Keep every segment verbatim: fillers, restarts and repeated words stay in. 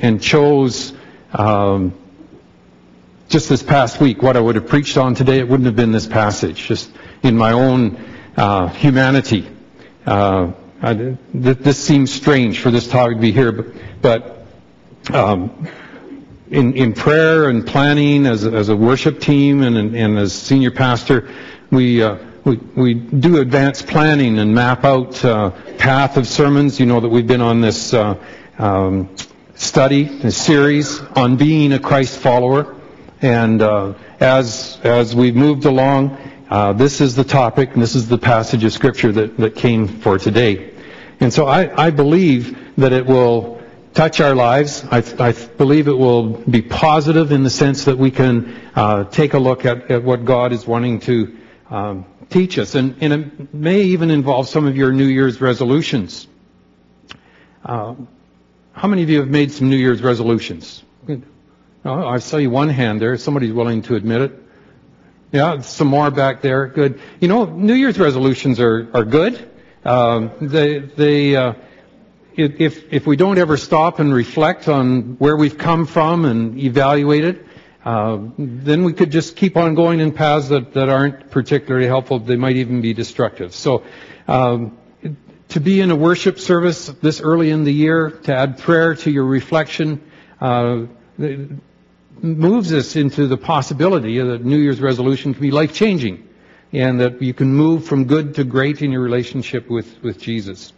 and, and chose um, just this past week what I would have preached on today, it wouldn't have been this passage. Just in my own uh, humanity, uh, I, th- this seems strange for this topic to be here, but, but um, in, in prayer and planning as, as a worship team and, and as senior pastor, we, uh, we we do advanced planning and map out uh, path of sermons. You know that we've been on this uh, um, study, this series on being a Christ follower, and uh, as as we've moved along, uh, this is the topic, and this is the passage of Scripture that, that came for today. And so I, I believe that it will touch our lives. I, I believe it will be positive in the sense that we can uh, take a look at, at what God is wanting to um, teach us. And, and it may even involve some of your New Year's resolutions. Uh, how many of you have made some New Year's resolutions? Oh, I saw you one hand there. Somebody's willing to admit it. Yeah, some more back there. Good. You know, New Year's resolutions are, are good. Um, they, they, uh, if, if we don't ever stop and reflect on where we've come from and evaluate it, uh, then we could just keep on going in paths that, that aren't particularly helpful. They might even be destructive. So, um, to be in a worship service this early in the year, to add prayer to your reflection, uh, moves us into the possibility that New Year's resolution can be life-changing, and that you can move from good to great in your relationship with, with Jesus.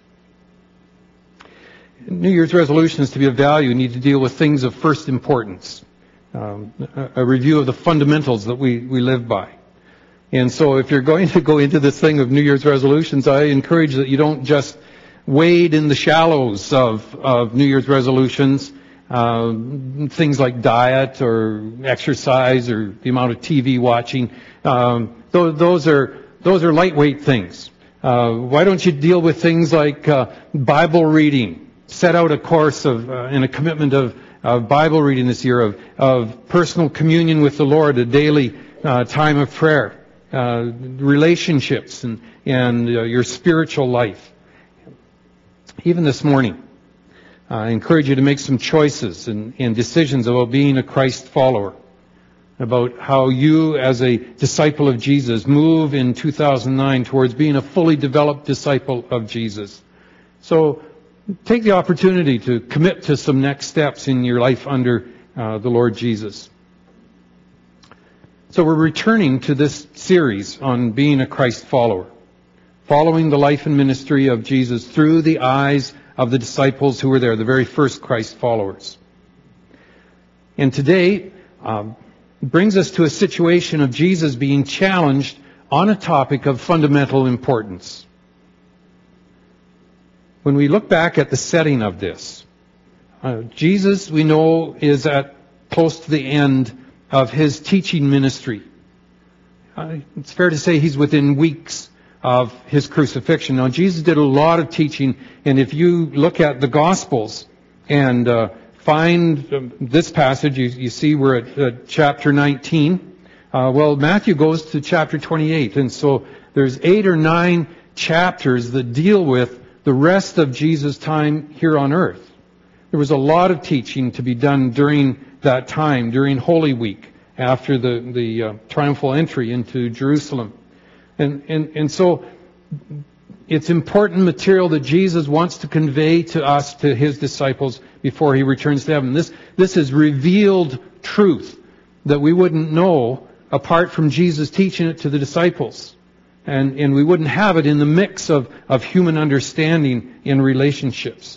New Year's resolutions, to be of value, need to deal with things of first importance. Um, a, a review of the fundamentals that we, we live by. And so if you're going to go into this thing of New Year's resolutions, I encourage that you don't just wade in the shallows of, of New Year's resolutions, uh, things like diet or exercise or the amount of T V watching. Um, those, those are those are lightweight things. Uh, why don't you deal with things like uh, Bible reading? Set out a course of uh, and a commitment of, of Bible reading this year, of, of personal communion with the Lord, a daily uh, time of prayer, uh, relationships, and, and uh, your spiritual life. Even this morning, I encourage you to make some choices and, and decisions about being a Christ follower, about how you as a disciple of Jesus move in two thousand nine towards being a fully developed disciple of Jesus. So take the opportunity to commit to some next steps in your life under uh, the Lord Jesus. So we're returning to this series on being a Christ follower, following the life and ministry of Jesus through the eyes of the disciples who were there, the very first Christ followers. And today um, brings us to a situation of Jesus being challenged on a topic of fundamental importance. When we look back at the setting of this, uh, Jesus, we know, is at close to the end of his teaching ministry. Uh, it's fair to say he's within weeks of his crucifixion. Now, Jesus did a lot of teaching, and if you look at the Gospels and uh, find um, this passage, you, you see we're at uh, chapter nineteen. Uh, well, Matthew goes to chapter twenty-eight, and so there's eight or nine chapters that deal with the rest of Jesus' time here on earth. There was a lot of teaching to be done during that time, during Holy Week, after the, the uh, triumphal entry into Jerusalem. And, and, and so it's important material that Jesus wants to convey to us, to his disciples, before he returns to heaven. This, this is revealed truth that we wouldn't know apart from Jesus teaching it to the disciples. And, and we wouldn't have it in the mix of, of human understanding in relationships.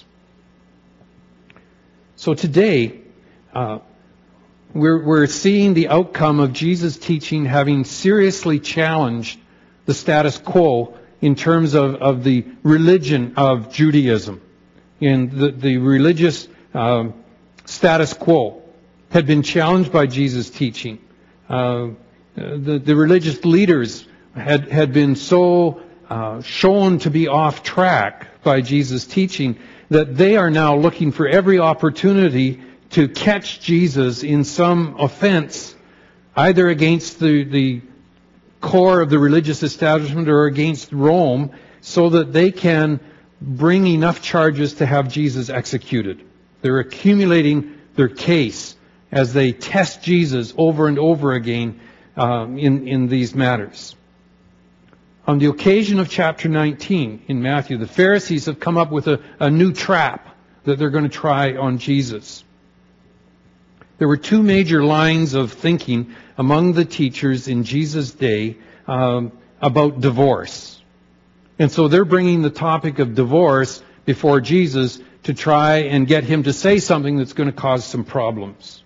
So today, uh, we're, we're seeing the outcome of Jesus' teaching having seriously challenged the status quo in terms of, of the religion of Judaism. And the, the religious um, status quo had been challenged by Jesus' teaching. Uh, the, the religious leaders had, had been so uh, shown to be off track by Jesus' teaching that they are now looking for every opportunity to catch Jesus in some offense, either against the, the core of the religious establishment or against Rome, so that they can bring enough charges to have Jesus executed. They're accumulating their case as they test Jesus over and over again um, in, in these matters. On the occasion of chapter nineteen in Matthew, the Pharisees have come up with a, a new trap that they're going to try on Jesus. There were two major lines of thinking among the teachers in Jesus' day um, about divorce. And so they're bringing the topic of divorce before Jesus to try and get him to say something that's going to cause some problems.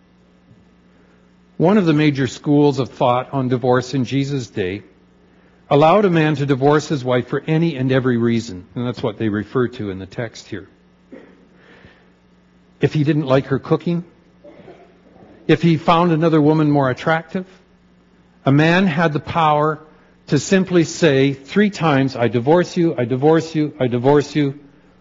One of the major schools of thought on divorce in Jesus' day allowed a man to divorce his wife for any and every reason. And that's what they refer to in the text here. If he didn't like her cooking, if he found another woman more attractive, a man had the power to simply say three times, I divorce you, I divorce you, I divorce you.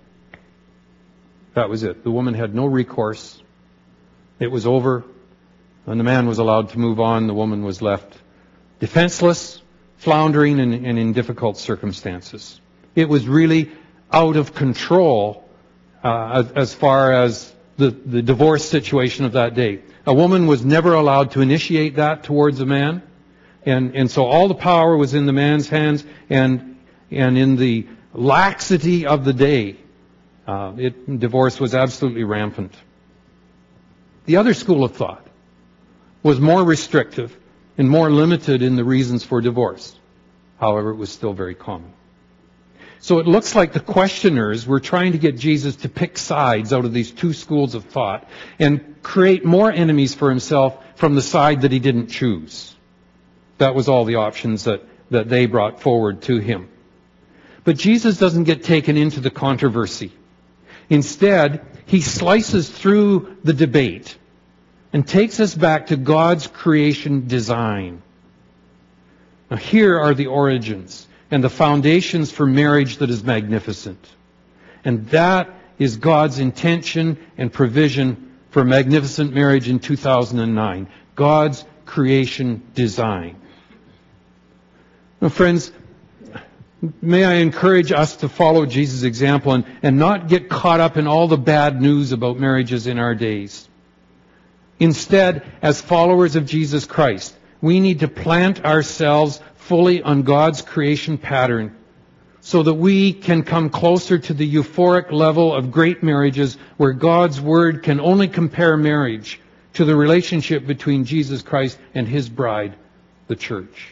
That was it. The woman had no recourse. It was over. And the man was allowed to move on. The woman was left defenseless, floundering, and, and in difficult circumstances. It was really out of control uh, as, as far as the, the divorce situation of that day. A woman was never allowed to initiate that towards a man. And, and so all the power was in the man's hands, and, and in the laxity of the day, uh, it, divorce was absolutely rampant. The other school of thought was more restrictive and more limited in the reasons for divorce. However, it was still very common. So it looks like the questioners were trying to get Jesus to pick sides out of these two schools of thought and create more enemies for himself from the side that he didn't choose. That was all the options that, that they brought forward to him. But Jesus doesn't get taken into the controversy. Instead, he slices through the debate and takes us back to God's creation design. Now, here are the origins and the foundations for marriage that is magnificent. And that is God's intention and provision for a magnificent marriage in two thousand nine. God's creation design. Now, friends, may I encourage us to follow Jesus' example and, and not get caught up in all the bad news about marriages in our days. Instead, as followers of Jesus Christ, we need to plant ourselves fully on God's creation pattern so that we can come closer to the euphoric level of great marriages where God's Word can only compare marriage to the relationship between Jesus Christ and His bride, the church.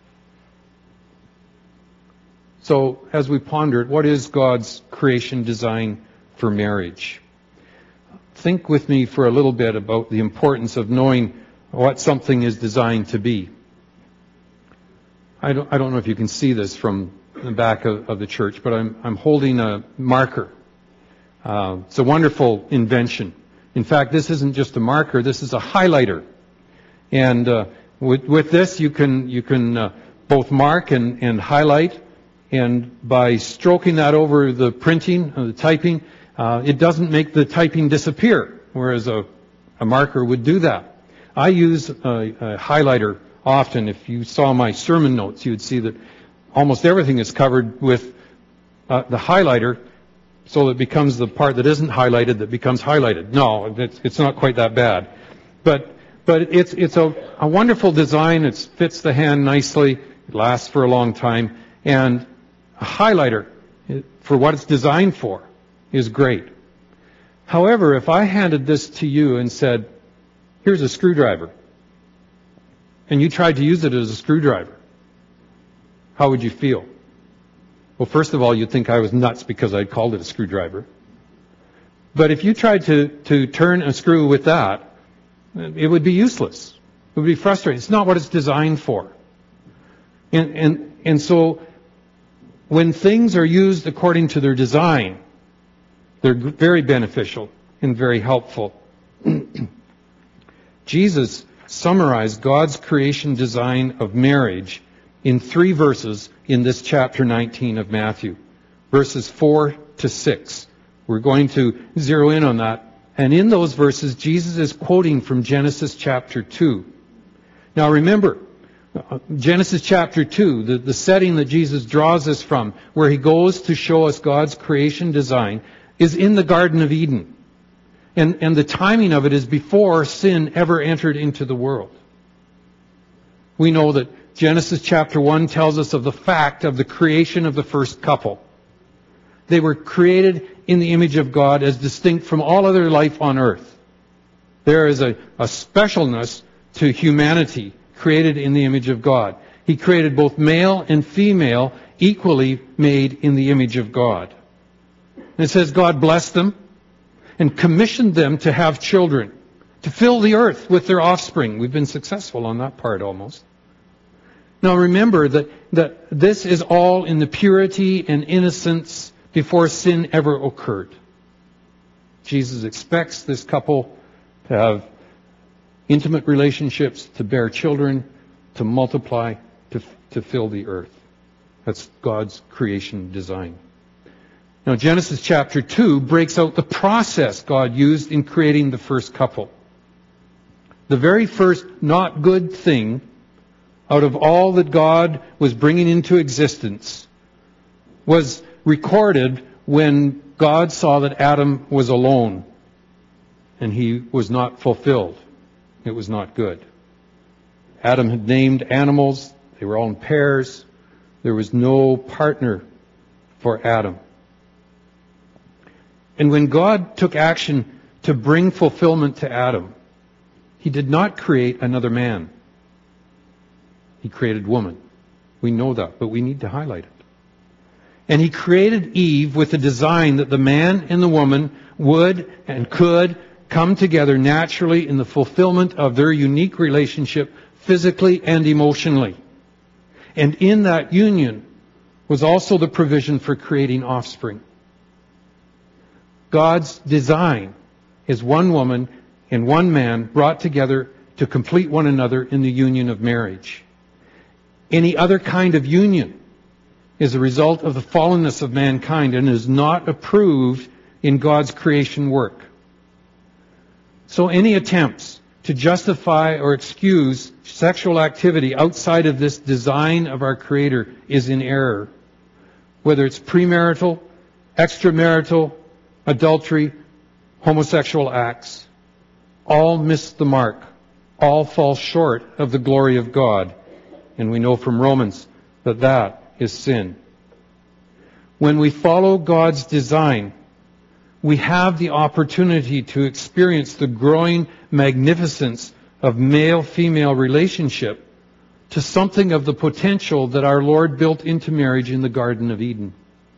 So, as we ponder it, what is God's creation design for marriage? Think with me for a little bit about the importance of knowing what something is designed to be. I don't, I don't know if you can see this from the back of, of the church, but I'm, I'm holding a marker. Uh, it's a wonderful invention. In fact, this isn't just a marker, this is a highlighter. And uh, with, with this, you can, you can uh, both mark and, and highlight. And by stroking that over the printing, uh, the typing, uh, it doesn't make the typing disappear, whereas a, a marker would do that. I use a, a highlighter often. If you saw my sermon notes, you'd see that almost everything is covered with uh, the highlighter, so it becomes the part that isn't highlighted that becomes highlighted. No, it's, it's not quite that bad. But but it's it's a, a wonderful design. It fits the hand nicely. It lasts for a long time. And a highlighter, for what it's designed for, is great. However, if I handed this to you and said, here's a screwdriver, and you tried to use it as a screwdriver, how would you feel? Well, first of all, you'd think I was nuts because I'd called it a screwdriver. But if you tried to, to turn a screw with that, it would be useless. It would be frustrating. It's not what it's designed for. And, and, and so, when things are used according to their design, they're very beneficial and very helpful. Jesus summarized God's creation design of marriage in three verses in this chapter nineteen of Matthew. Verses four to six. We're going to zero in on that. And in those verses, Jesus is quoting from Genesis chapter two. Now remember, Genesis chapter two, the, the setting that Jesus draws us from, where He goes to show us God's creation design, is in the Garden of Eden. And, and the timing of it is before sin ever entered into the world. We know that Genesis chapter one tells us of the fact of the creation of the first couple. They were created in the image of God as distinct from all other life on earth. There is a, a specialness to humanity created in the image of God. He created both male and female equally made in the image of God. And it says God blessed them and commissioned them to have children, to fill the earth with their offspring. We've been successful on that part almost. Now remember that, that this is all in the purity and innocence before sin ever occurred. Jesus expects this couple to have intimate relationships, to bear children, to multiply, to, to fill the earth. That's God's creation design. Now Genesis chapter two breaks out the process God used in creating the first couple. The very first not good thing out of all that God was bringing into existence was recorded when God saw that Adam was alone and he was not fulfilled. It was not good. Adam had named animals. They were all in pairs. There was no partner for Adam. And when God took action to bring fulfillment to Adam, He did not create another man. He created woman. We know that, but we need to highlight it. And He created Eve with a design that the man and the woman would and could come together naturally in the fulfillment of their unique relationship physically and emotionally. And in that union was also the provision for creating offspring. God's design is one woman and one man brought together to complete one another in the union of marriage. Any other kind of union is a result of the fallenness of mankind and is not approved in God's creation work. So any attempts to justify or excuse sexual activity outside of this design of our Creator is in error. Whether it's premarital, extramarital, adultery, homosexual acts, all miss the mark. All fall short of the glory of God. And we know from Romans that that is sin. When we follow God's design, we have the opportunity to experience the growing magnificence of male-female relationship to something of the potential that our Lord built into marriage in the Garden of Eden.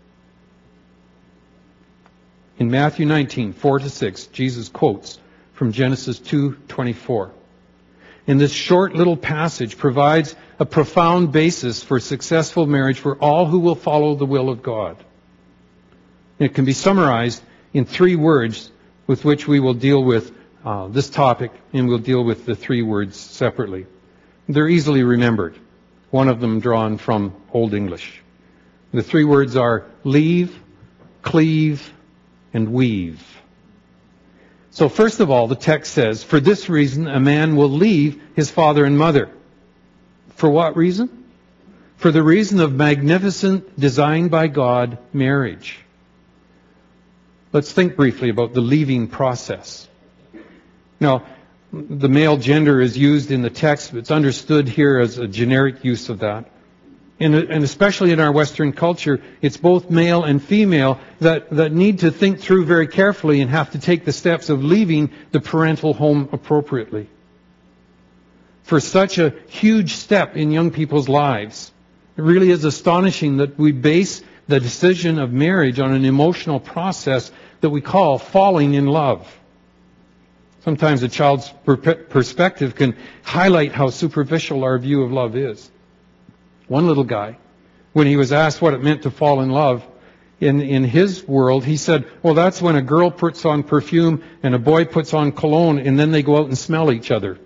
In Matthew nineteen, four to six, Jesus quotes from Genesis two twenty-four. And this short little passage provides a profound basis for successful marriage for all who will follow the will of God. It can be summarized in three words with which we will deal with uh, this topic, and we'll deal with the three words separately. They're easily remembered, one of them drawn from Old English. The three words are leave, cleave, and weave. So first of all, the text says, for this reason a man will leave his father and mother. For what reason? For the reason of magnificent, designed by God, marriage. Let's think briefly about the leaving process. Now, the male gender is used in the text. It's understood here as a generic use of that. And, and especially in our Western culture, it's both male and female that, that need to think through very carefully and have to take the steps of leaving the parental home appropriately. For such a huge step in young people's lives, it really is astonishing that we base the decision of marriage on an emotional process that we call falling in love. Sometimes a child's per- perspective can highlight how superficial our view of love is. One little guy, when he was asked what it meant to fall in love, in, in his world, he said, well, that's when a girl puts on perfume and a boy puts on cologne and then they go out and smell each other.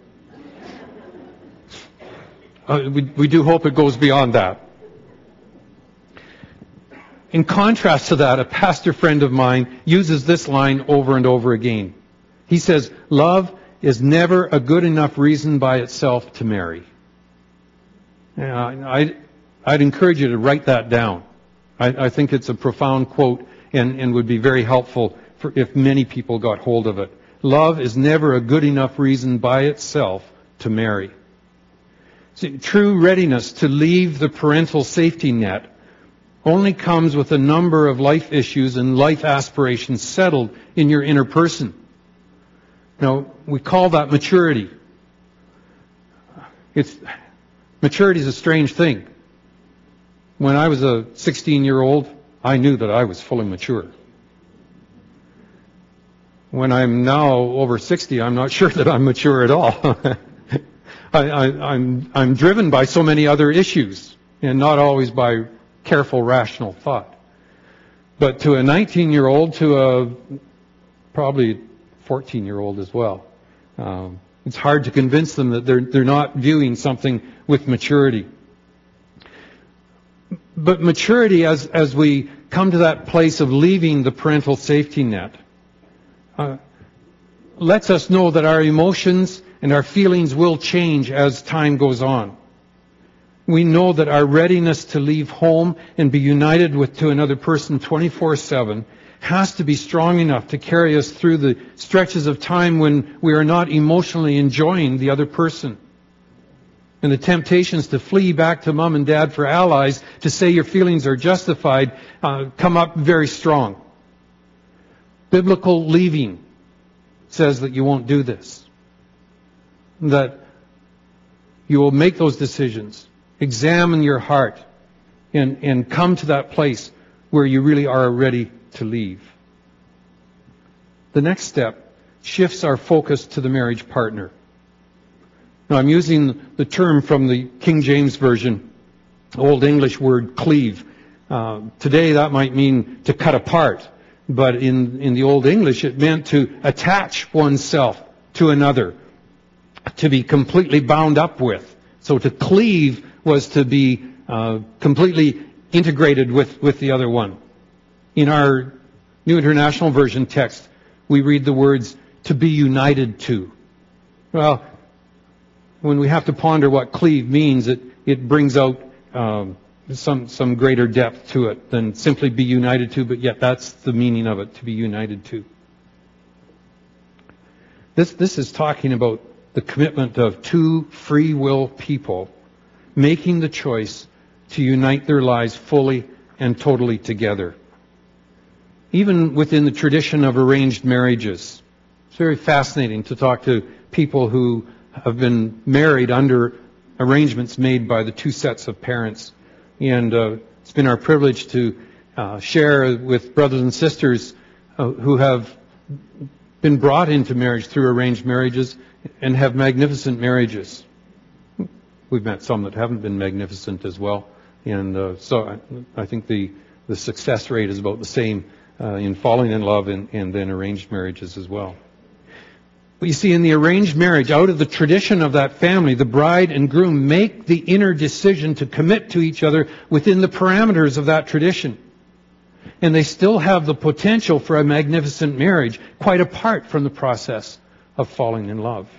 Uh, we, we do hope it goes beyond that. In contrast to that, a pastor friend of mine uses this line over and over again. He says, love is never a good enough reason by itself to marry. Yeah, I, I'd encourage you to write that down. I, I think it's a profound quote and, and would be very helpful for if many people got hold of it. love is never a good enough reason by itself to marry. See, true readiness to leave the parental safety net only comes with a number of life issues and life aspirations settled in your inner person. Now, we call that maturity. It's, maturity is a strange thing. When I was a sixteen-year-old, I knew that I was fully mature. When I'm now over sixty, I'm not sure that I'm mature at all. I, I, I'm, I'm driven by so many other issues, and not always by careful, rational thought. But to a nineteen-year-old, to a probably fourteen-year-old as well, um, it's hard to convince them that they're, they're not viewing something with maturity. But maturity, as, as we come to that place of leaving the parental safety net, uh, lets us know that our emotions and our feelings will change as time goes on. We know that our readiness to leave home and be united with to another person twenty-four seven has to be strong enough to carry us through the stretches of time when we are not emotionally enjoying the other person. And the temptations to flee back to mom and dad for allies, to say your feelings are justified, uh, come up very strong. Biblical leaving says that you won't do this. That you will make those decisions, examine your heart, and, and come to that place where you really are ready to leave. The next step shifts our focus to the marriage partner. Now, I'm using the term from the King James Version, Old English word cleave. Uh, today that might mean to cut apart, but in, in the Old English it meant to attach oneself to another, to be completely bound up with. So to cleave was to be uh, completely integrated with, with the other one. In our New International Version text, we read the words, to be united to. Well, when we have to ponder what cleave means, it, it brings out um, some, some greater depth to it than simply be united to, but yet that's the meaning of it, to be united to. This, this is talking about the commitment of two free will people making the choice to unite their lives fully and totally together. Even within the tradition of arranged marriages, it's very fascinating to talk to people who have been married under arrangements made by the two sets of parents. And uh, it's been our privilege to uh, share with brothers and sisters uh, who have been brought into marriage through arranged marriages and have magnificent marriages. We've met some that haven't been magnificent as well. And uh, so I, I think the, the success rate is about the same uh, in falling in love and, and then arranged marriages as well. But you see, in the arranged marriage, out of the tradition of that family, the bride and groom make the inner decision to commit to each other within the parameters of that tradition. And they still have the potential for a magnificent marriage, quite apart from the process of falling in love.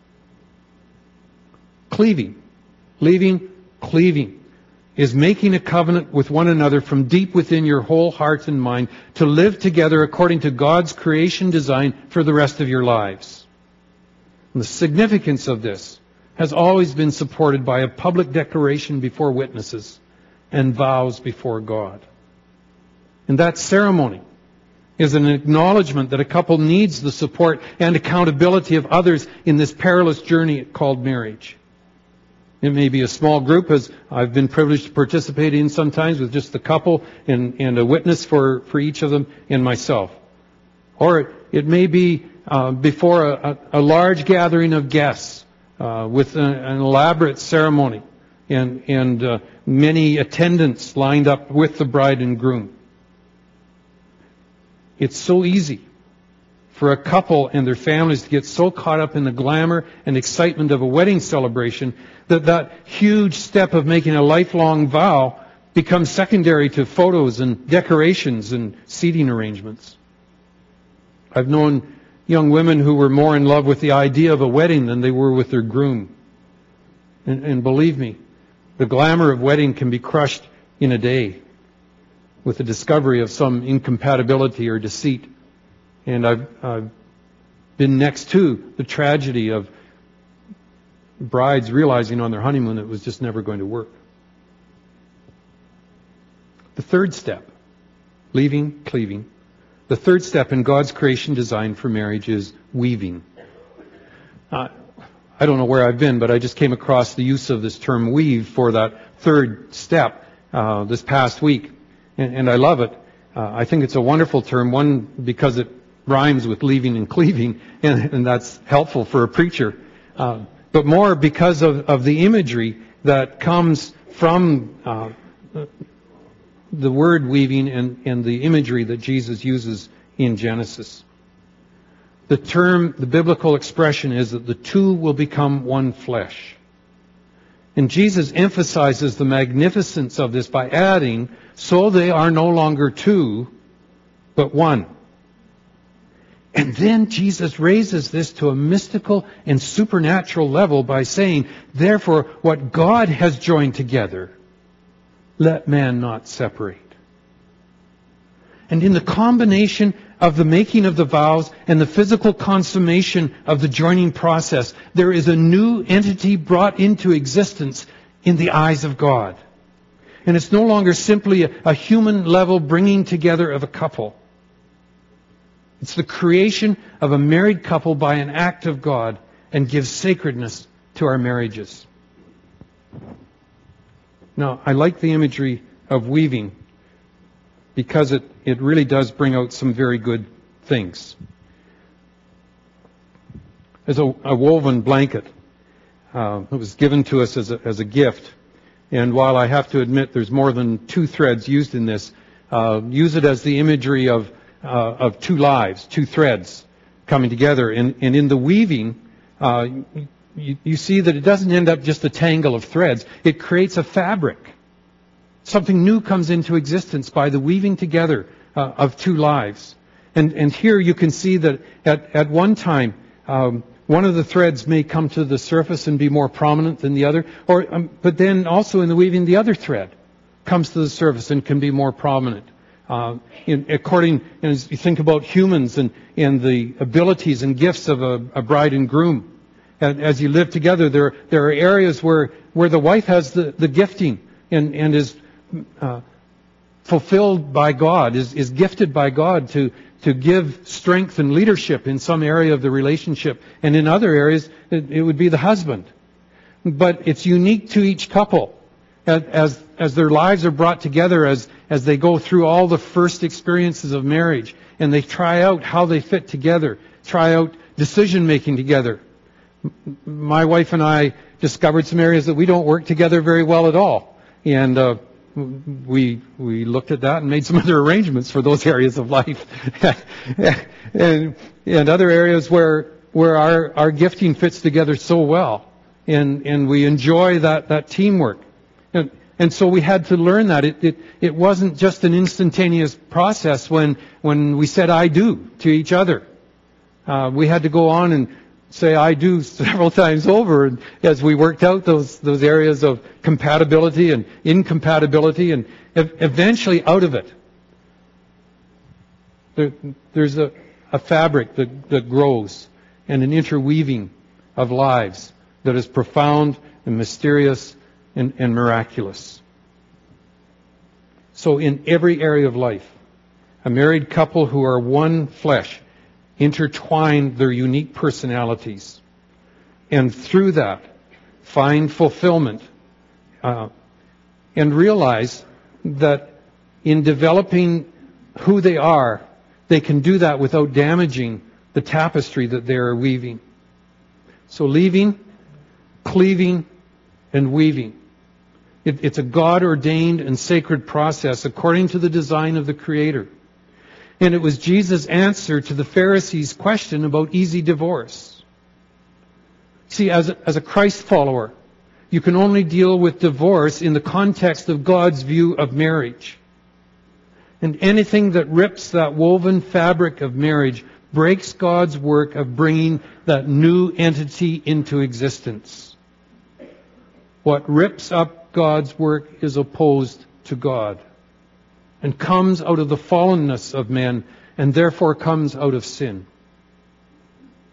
Cleaving, leaving, cleaving, is making a covenant with one another from deep within your whole heart and mind to live together according to God's creation design for the rest of your lives. And the significance of this has always been supported by a public declaration before witnesses and vows before God. And that ceremony is an acknowledgement that a couple needs the support and accountability of others in this perilous journey called marriage. It may be a small group, as I've been privileged to participate in sometimes, with just the couple and, and a witness for, for each of them and myself. Or it may be uh, before a, a, a large gathering of guests uh, with a, an elaborate ceremony and, and uh, many attendants lined up with the bride and groom. It's so easy for a couple and their families to get so caught up in the glamour and excitement of a wedding celebration that that huge step of making a lifelong vow becomes secondary to photos and decorations and seating arrangements. I've known young women who were more in love with the idea of a wedding than they were with their groom. And, and believe me, the glamour of wedding can be crushed in a day with the discovery of some incompatibility or deceit. And I've, I've been next to the tragedy of brides realizing on their honeymoon it was just never going to work. The third step, leaving, cleaving. The third step in God's creation design for marriage is weaving. Uh, I don't know where I've been, but I just came across the use of this term weave for that third step uh, this past week. And, and I love it. Uh, I think it's a wonderful term, one, because it rhymes with leaving and cleaving, and, and that's helpful for a preacher. Uh, but more because of, of the imagery that comes from uh, the word weaving and, and the imagery that Jesus uses in Genesis. The term, the biblical expression is that the two will become one flesh. And Jesus emphasizes the magnificence of this by adding, so they are no longer two, but one. And then Jesus raises this to a mystical and supernatural level by saying, therefore, what God has joined together, let man not separate. And in the combination of the making of the vows and the physical consummation of the joining process, there is a new entity brought into existence in the eyes of God. And it's no longer simply a, a human level bringing together of a couple. It's the creation of a married couple by an act of God and gives sacredness to our marriages. Now, I like the imagery of weaving because it, it really does bring out some very good things. There's a, a woven blanket uh, that was given to us as a, as a gift. And while I have to admit there's more than two threads used in this, uh, use it as the imagery of, uh, of two lives, two threads coming together. And, and in the weaving, uh, You, you see that it doesn't end up just a tangle of threads. It creates a fabric. Something new comes into existence by the weaving together uh, of two lives. And, and here you can see that at, at one time, um, one of the threads may come to the surface and be more prominent than the other. Or, um, but then also in the weaving, the other thread comes to the surface and can be more prominent. Uh, in, according, as you think about humans and, and the abilities and gifts of a, a bride and groom, and as you live together, there there are areas where, where the wife has the, the gifting and, and is uh, fulfilled by God, is, is gifted by God to, to give strength and leadership in some area of the relationship. And in other areas, it, it would be the husband. But it's unique to each couple. As, as their lives are brought together, as, as they go through all the first experiences of marriage, and they try out how they fit together, try out decision-making together. My wife and I discovered some areas that we don't work together very well at all. And uh, we we looked at that and made some other arrangements for those areas of life. and and other areas where where our, our gifting fits together so well. And and we enjoy that, that teamwork. And and so we had to learn that. It it, it wasn't just an instantaneous process when when we said I do to each other. Uh, we had to go on and say I do several times over as we worked out those those areas of compatibility and incompatibility, and eventually out of it there, there's a, a fabric that, that grows and an interweaving of lives that is profound and mysterious and, and miraculous. So in every area of life, a married couple who are one flesh intertwine their unique personalities, and through that find fulfillment uh, and realize that in developing who they are, they can do that without damaging the tapestry that they are weaving. So leaving, cleaving, and weaving. It, it's a God-ordained and sacred process according to the design of the Creator. And it was Jesus' answer to the Pharisees' question about easy divorce. See, as a, as a Christ follower, you can only deal with divorce in the context of God's view of marriage. And anything that rips that woven fabric of marriage breaks God's work of bringing that new entity into existence. What rips up God's work is opposed to God, and comes out of the fallenness of men, and therefore comes out of sin.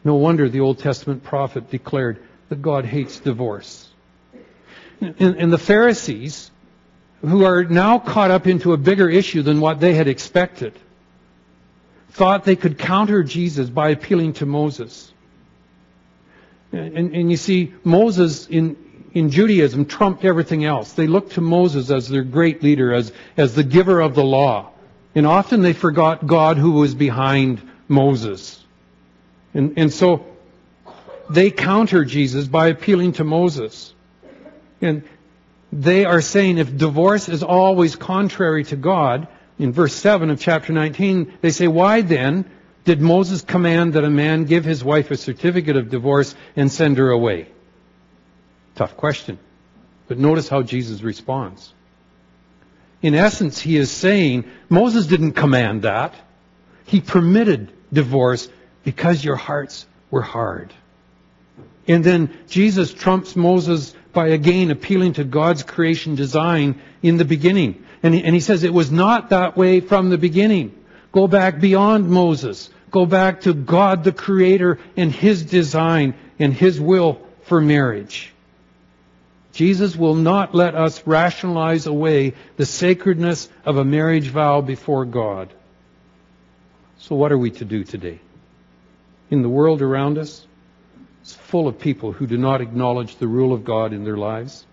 No wonder the Old Testament prophet declared that God hates divorce. And, and the Pharisees, who are now caught up into a bigger issue than what they had expected, thought they could counter Jesus by appealing to Moses. And, and you see, Moses in, in Judaism trumped everything else. They looked to Moses as their great leader, as, as the giver of the law. And often they forgot God who was behind Moses. And, and so they counter Jesus by appealing to Moses. And they are saying if divorce is always contrary to God, in verse seven of chapter nineteen, they say, why then did Moses command that a man give his wife a certificate of divorce and send her away? Tough question. But notice how Jesus responds. In essence, he is saying, Moses didn't command that. He permitted divorce because your hearts were hard. And then Jesus trumps Moses by again appealing to God's creation design in the beginning. And he, and he says it was not that way from the beginning. Go back beyond Moses. Go back to God the Creator and His design and His will for marriage. Jesus will not let us rationalize away the sacredness of a marriage vow before God. So what are we to do today? In the world around us, it's full of people who do not acknowledge the rule of God in their lives.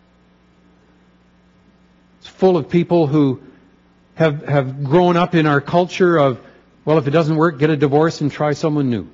It's full of people who have, have grown up in our culture of, well, if it doesn't work, get a divorce and try someone new.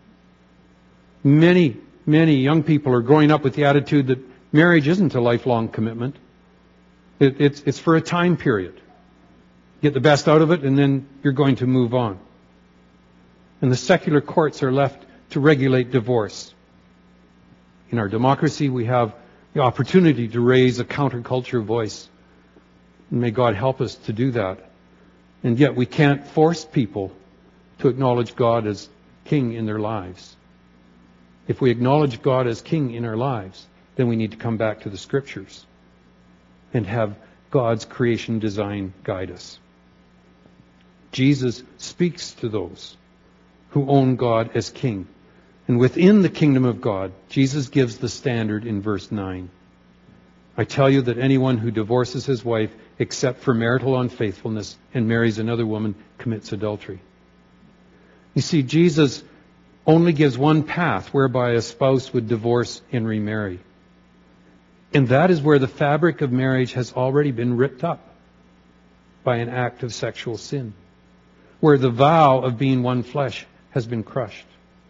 Many, many young people are growing up with the attitude that marriage isn't a lifelong commitment. It, it's, it's for a time period. Get the best out of it and then you're going to move on. And the secular courts are left to regulate divorce. In our democracy, we have the opportunity to raise a counterculture voice. And may God help us to do that. And yet we can't force people to acknowledge God as King in their lives. If we acknowledge God as King in our lives, then we need to come back to the Scriptures and have God's creation design guide us. Jesus speaks to those who own God as King. And within the kingdom of God, Jesus gives the standard in verse nine. I tell you that anyone who divorces his wife except for marital unfaithfulness and marries another woman commits adultery. You see, Jesus only gives one path whereby a spouse would divorce and remarry. And that is where the fabric of marriage has already been ripped up by an act of sexual sin, where the vow of being one flesh has been crushed.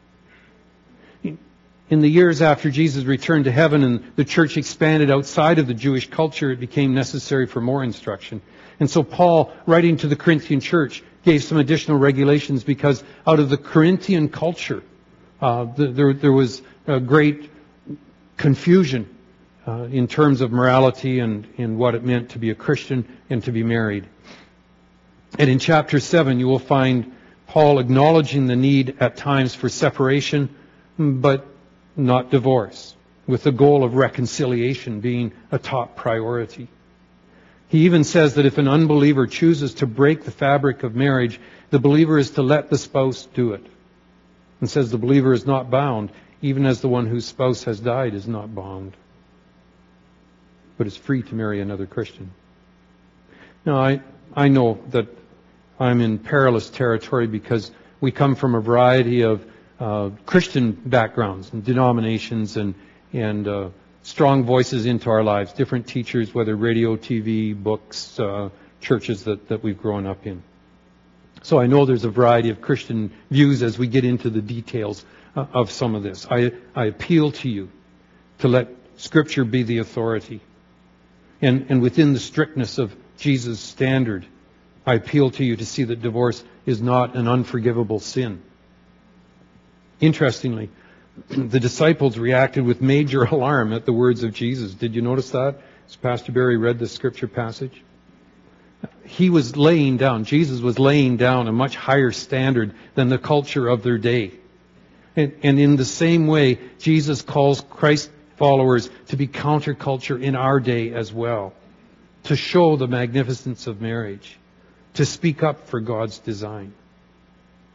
In the years after Jesus returned to heaven and the church expanded outside of the Jewish culture, it became necessary for more instruction. And so Paul, writing to the Corinthian church, gave some additional regulations because out of the Corinthian culture, uh, there, there was a great confusion uh, in terms of morality and, and what it meant to be a Christian and to be married. And in chapter seven, you will find Paul acknowledging the need at times for separation, but not divorce, with the goal of reconciliation being a top priority. He even says that if an unbeliever chooses to break the fabric of marriage, the believer is to let the spouse do it. And says the believer is not bound, even as the one whose spouse has died is not bound, but is free to marry another Christian. Now, I, I know that I'm in perilous territory because we come from a variety of uh, Christian backgrounds and denominations and, and uh, strong voices into our lives, different teachers, whether radio, T V, books, uh, churches that, that we've grown up in. So I know there's a variety of Christian views as we get into the details uh, of some of this. I, I appeal to you to let Scripture be the authority. And, and within the strictness of Jesus' standard, I appeal to you to see that divorce is not an unforgivable sin. Interestingly, the disciples reacted with major alarm at the words of Jesus. Did you notice that? As Pastor Barry read the scripture passage. He was laying down, Jesus was laying down a much higher standard than the culture of their day. And, and in the same way, Jesus calls Christ followers to be counterculture in our day as well, to show the magnificence of marriage, to speak up for God's design.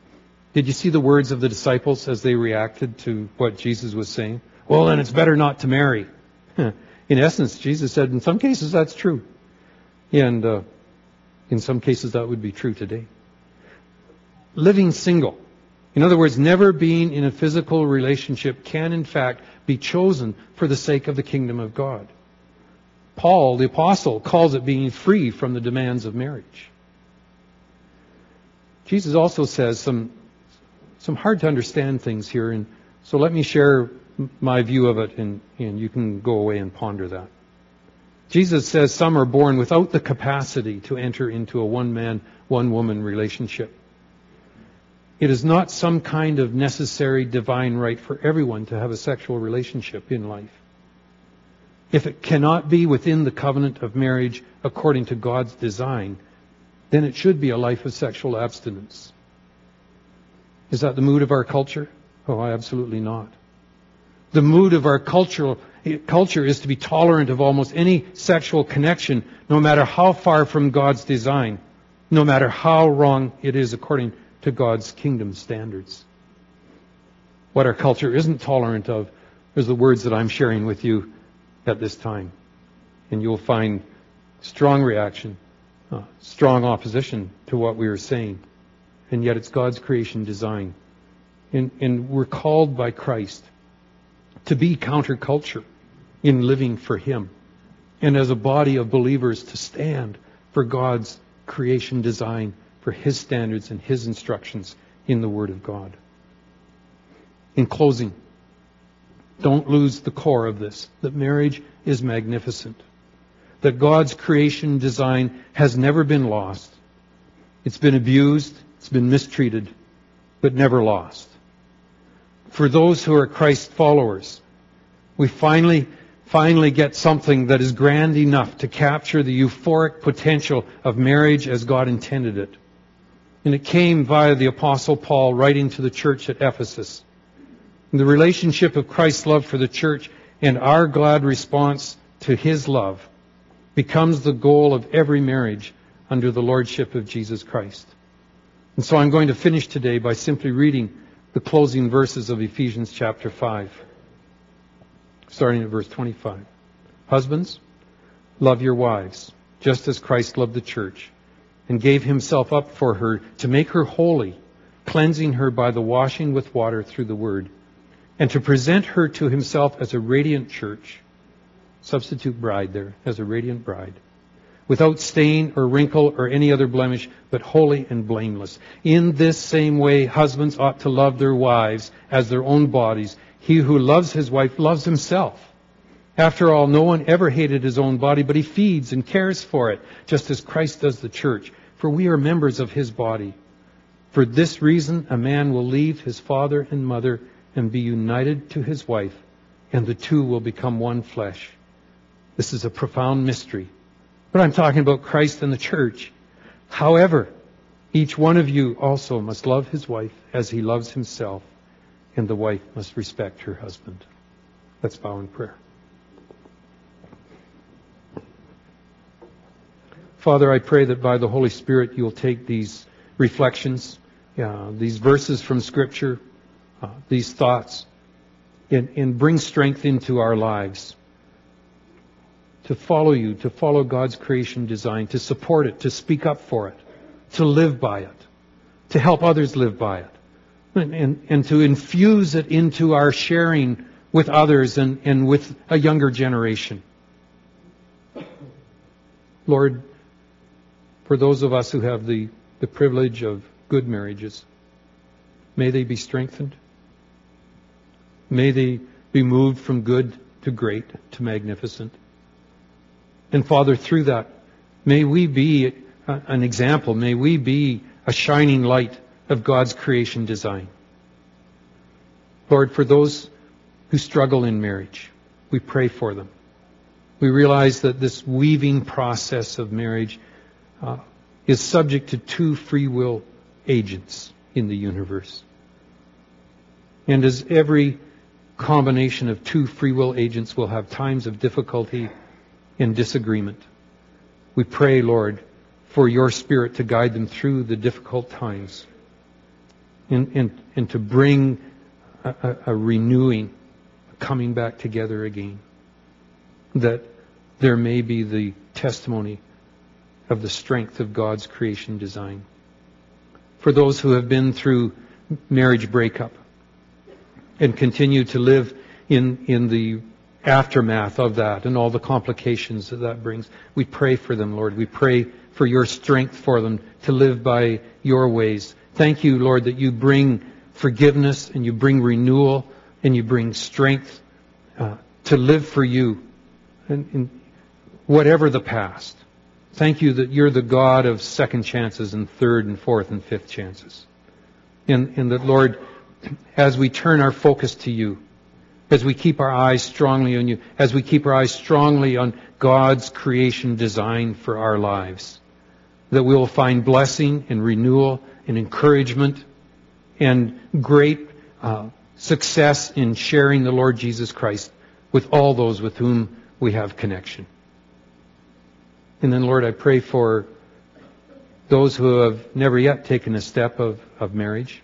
Did you see the words of the disciples as they reacted to what Jesus was saying? Well, then it's better not to marry. In essence, Jesus said, in some cases that's true. And uh, in some cases that would be true today. Living single. In other words, never being in a physical relationship can in fact be chosen for the sake of the kingdom of God. Paul, the apostle, calls it being free from the demands of marriage. Jesus also says some some hard to understand things here, and so let me share my view of it, and, and you can go away and ponder that. Jesus says some are born without the capacity to enter into a one-man, one-woman relationship. It is not some kind of necessary divine right for everyone to have a sexual relationship in life. If it cannot be within the covenant of marriage according to God's design, then it should be a life of sexual abstinence. Is that the mood of our culture? Oh, absolutely not. The mood of our cultural, culture is to be tolerant of almost any sexual connection, no matter how far from God's design, no matter how wrong it is according to God's kingdom standards. What our culture isn't tolerant of is the words that I'm sharing with you at this time. And you'll find strong reaction, uh, strong opposition to what we are saying. And yet it's God's creation design. And, and we're called by Christ to be counterculture in living for Him. And as a body of believers to stand for God's creation design, for His standards and His instructions in the Word of God. In closing, don't lose the core of this, that marriage is magnificent. That God's creation design has never been lost. It's been abused, it's been mistreated, but never lost. For those who are Christ followers, we finally, finally get something that is grand enough to capture the euphoric potential of marriage as God intended it. And it came via the Apostle Paul writing to the church at Ephesus. And the relationship of Christ's love for the church and our glad response to His love becomes the goal of every marriage under the lordship of Jesus Christ. And so I'm going to finish today by simply reading the closing verses of Ephesians chapter five, starting at verse twenty-five. Husbands, love your wives, just as Christ loved the church, and gave Himself up for her to make her holy, cleansing her by the washing with water through the Word, and to present her to Himself as a radiant church, substitute bride there, as a radiant bride, without stain or wrinkle or any other blemish, but holy and blameless. In this same way, husbands ought to love their wives as their own bodies. He who loves his wife loves himself. After all, no one ever hated his own body, but he feeds and cares for it, just as Christ does the church. For we are members of His body. For this reason, a man will leave his father and mother and be united to his wife, and the two will become one flesh. This is a profound mystery. But I'm talking about Christ and the church. However, each one of you also must love his wife as he loves himself, and the wife must respect her husband. Let's bow in prayer. Father, I pray that by the Holy Spirit you'll take these reflections, uh, these verses from Scripture, uh, these thoughts, and, and bring strength into our lives to follow you, to follow God's creation design, to support it, to speak up for it, to live by it, to help others live by it, and, and, and to infuse it into our sharing with others and, and with a younger generation. Lord, for those of us who have the, the privilege of good marriages, may they be strengthened. May they be moved from good to great to magnificent. And Father, through that, may we be an example. May we be a shining light of God's creation design. Lord, for those who struggle in marriage, we pray for them. We realize that this weaving process of marriage uh, is subject to two free will agents in the universe. And as every combination of two free will agents will have times of difficulty and disagreement, we pray, Lord, for your Spirit to guide them through the difficult times. and, and, and to bring a, a, a renewing, coming back together again. That there may be the testimony of the strength of God's creation design. For those who have been through marriage breakup and continue to live in, in the aftermath of that and all the complications that that brings, we pray for them, Lord. We pray for your strength for them to live by your ways. Thank you, Lord, that you bring forgiveness and you bring renewal and you bring strength uh, to live for you in, in whatever the past. Thank you that you're the God of second chances and third and fourth and fifth chances. And, and that, Lord, as we turn our focus to you, as we keep our eyes strongly on you, as we keep our eyes strongly on God's creation design for our lives, that we will find blessing and renewal and encouragement and great uh, success in sharing the Lord Jesus Christ with all those with whom we have connection. And then, Lord, I pray for those who have never yet taken a step of, of marriage.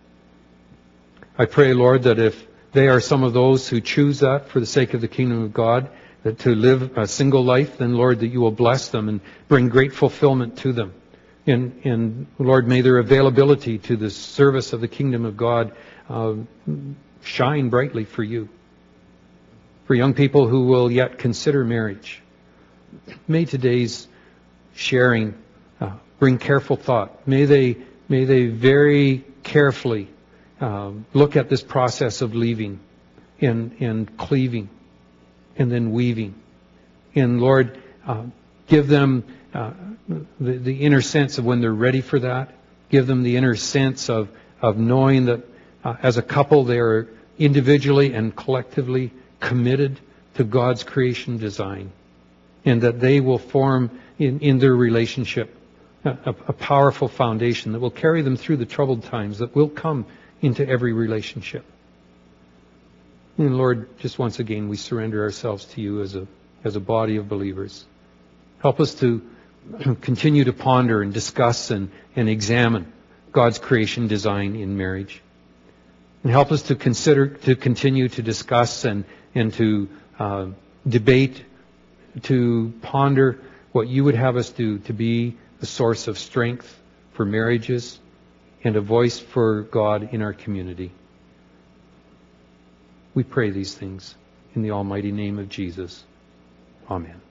I pray, Lord, that if they are some of those who choose that for the sake of the kingdom of God, that to live a single life, then, Lord, that you will bless them and bring great fulfillment to them. And, and Lord, may their availability to the service of the kingdom of God uh, shine brightly for you. For young people who will yet consider marriage, may today's sharing uh, bring careful thought. May they, may they very carefully uh, look at this process of leaving and, and cleaving and then weaving. And Lord, uh, give them uh, the, the inner sense of when they're ready for that. Give them the inner sense of, of knowing that uh, as a couple they are individually and collectively committed to God's creation design. And that they will form in, in their relationship a, a powerful foundation that will carry them through the troubled times that will come into every relationship. And Lord, just once again, we surrender ourselves to you as a, as a body of believers. Help us to continue to ponder and discuss and, and examine God's creation design in marriage. And help us to consider, to continue to discuss and, and to uh, debate, to ponder what you would have us do to be a source of strength for marriages and a voice for God in our community. We pray these things in the almighty name of Jesus. Amen.